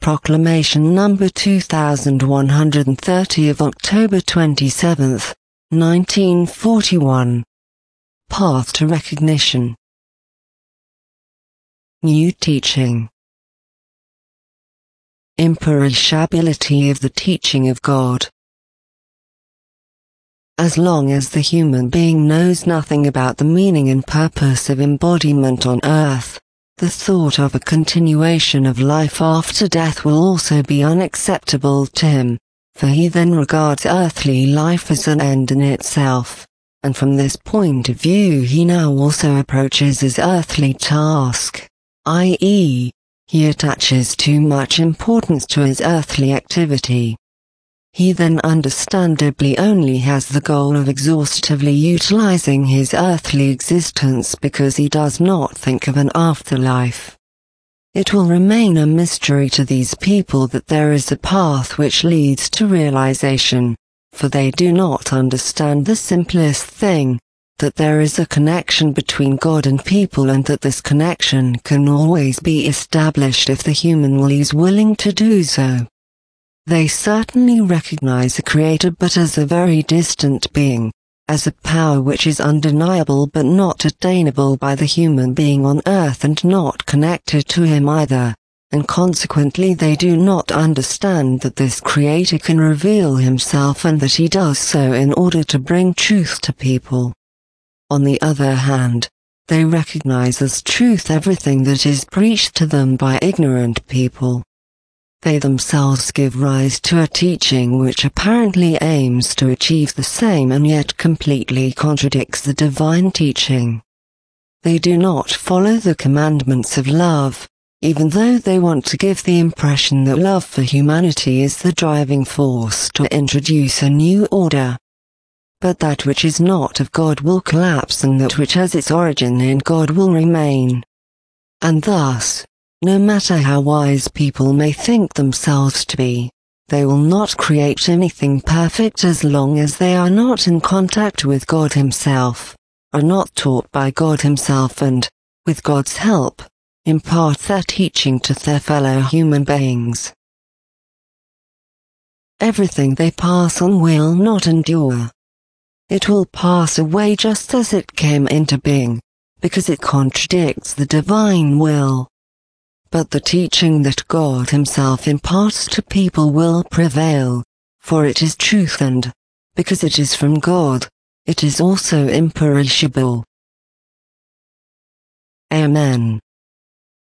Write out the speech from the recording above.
Proclamation number 2130 of October 27, 1941. Path to Recognition. New Teaching. Imperishability of the teaching of God. As long as the human being knows nothing about the meaning and purpose of embodiment on earth, the thought of a continuation of life after death will also be unacceptable to him, for he then regards earthly life as an end in itself, and from this point of view he now also approaches his earthly task, i.e., he attaches too much importance to his earthly activity. He then understandably only has the goal of exhaustively utilizing his earthly existence because he does not think of an afterlife. It will remain a mystery to these people that there is a path which leads to realization, for they do not understand the simplest thing, that there is a connection between God and people and that this connection can always be established if the human will is willing to do so. They certainly recognize a creator but as a very distant being, as a power which is undeniable but not attainable by the human being on earth and not connected to him either, and consequently they do not understand that this creator can reveal himself and that he does so in order to bring truth to people. On the other hand, they recognize as truth everything that is preached to them by ignorant people. They themselves give rise to a teaching which apparently aims to achieve the same and yet completely contradicts the divine teaching. They do not follow the commandments of love, even though they want to give the impression that love for humanity is the driving force to introduce a new order. But that which is not of God will collapse and that which has its origin in God will remain. And thus, no matter how wise people may think themselves to be, they will not create anything perfect as long as they are not in contact with God Himself, are not taught by God Himself and, with God's help, impart their teaching to their fellow human beings. Everything they pass on will not endure. It will pass away just as it came into being, because it contradicts the divine will. But the teaching that God Himself imparts to people will prevail, for it is truth and, because it is from God, it is also imperishable. Amen.